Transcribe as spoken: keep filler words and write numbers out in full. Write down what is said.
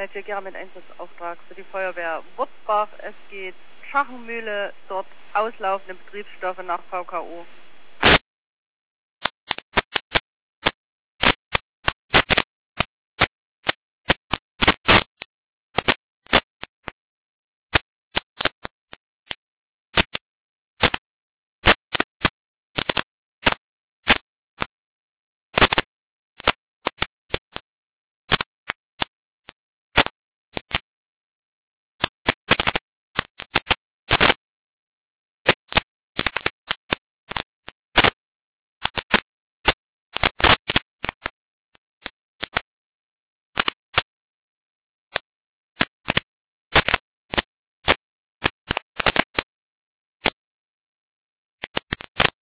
Feldjäger mit Einsatzauftrag für die Feuerwehr Wurzbach. Es geht Schachenmühle, dort auslaufende Betriebsstoffe nach V K O.